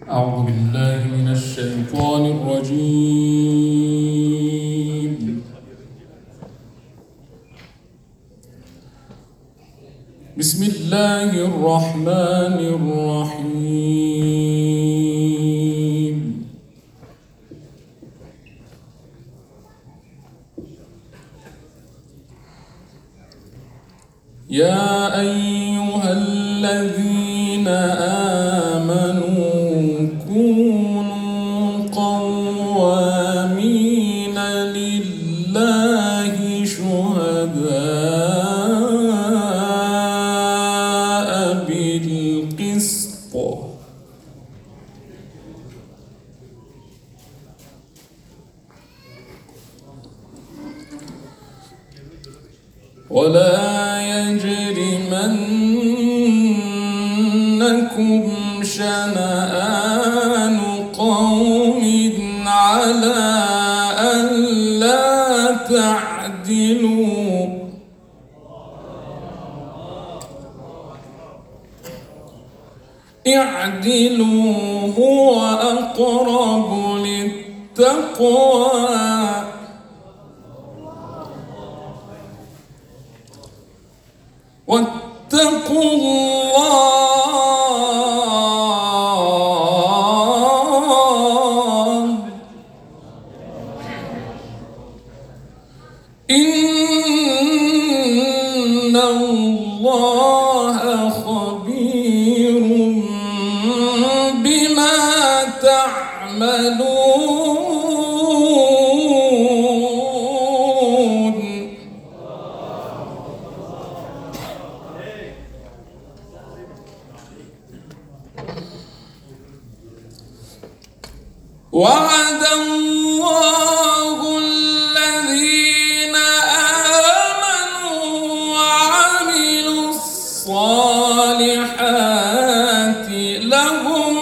أعوذ بالله من الشيطان الرجيم. بسم الله الرحمن الرحيم. يا أيها الذين آمنوا كونوا قوامين لله شهداء بالقسط ولا يجرمنكم شنآن قوم على ألا تعدلوا اعدلوا هو أقرب للتقوى واتقوا الله إن الله خبير بما تعملون. وعد الله الذين آمنوا وعملوا الصالحات لهم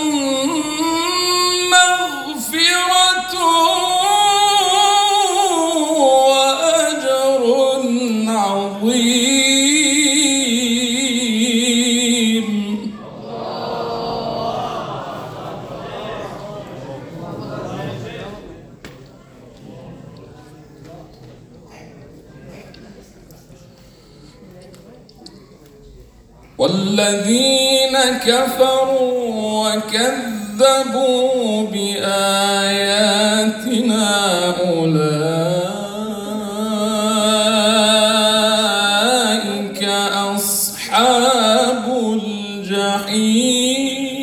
مغفرة وأجر عظيم. والذين كفروا وكذبوا بآياتنا أولئك أصحاب الجحيم.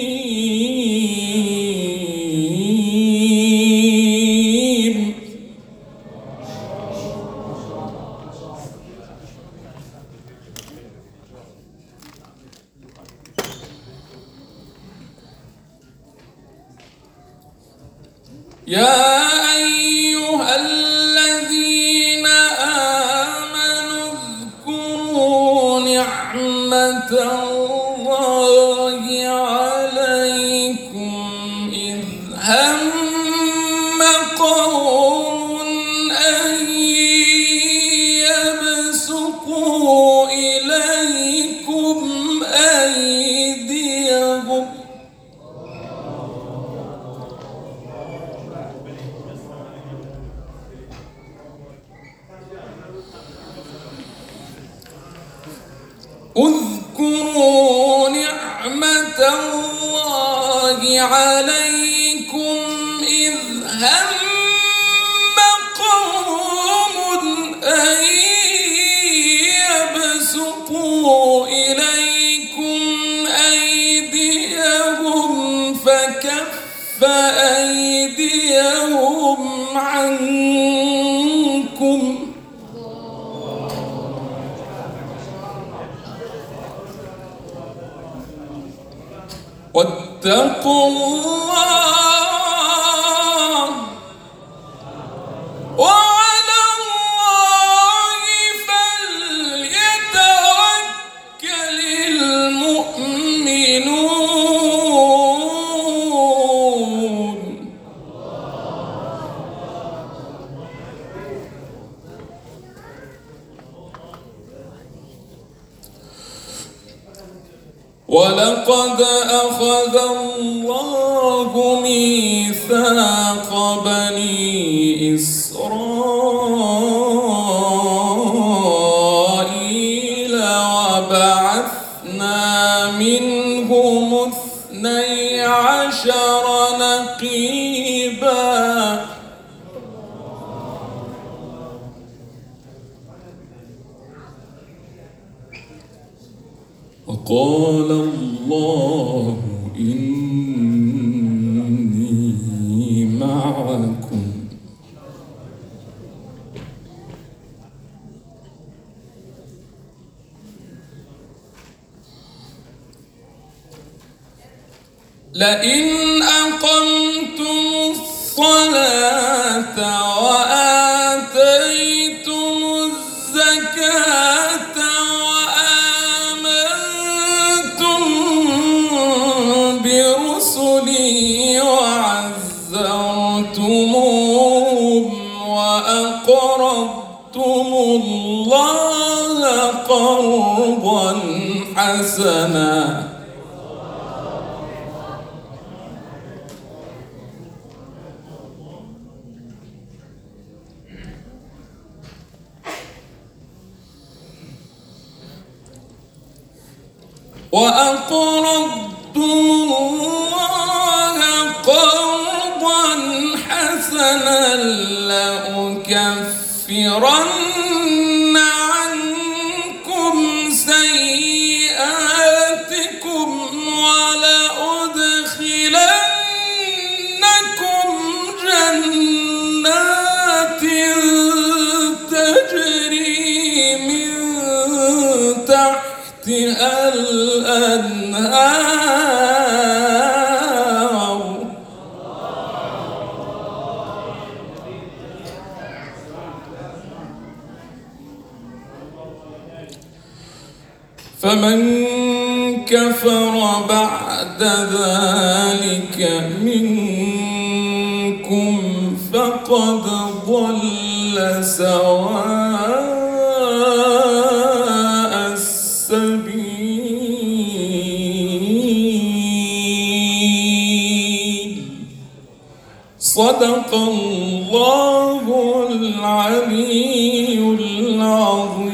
يا أيها الذين آمنوا اذكروا نعمة الله عليكم إذ هم قوم أن يبسطوا إليكم أيديهم اذكروا نعمة الله عليكم إذ هم قوم أن يبسطوا إليكم أيديهم فكف أيديهم عنكم واتقوا الله وعلى الله فليتوكل المؤمنون. ولقد ولقد أخذ الله ميثاق بني إسرائيل وبعثنا منهم 12 نقيبا وقال الله إني معكم لئن أقمتم الصلاة وآتيتم الزكاة وآمنتم برسلي وعزرتموهم وأقرضتم الله قرضا حسنا لأكفرن عنكم سيئاتكم ولأدخلنكم جنات تجري من تحتها الأنهار فمن كفر بعد ذلك منكم فقد ضل سواء السبيل صدق الله العلي العظيم.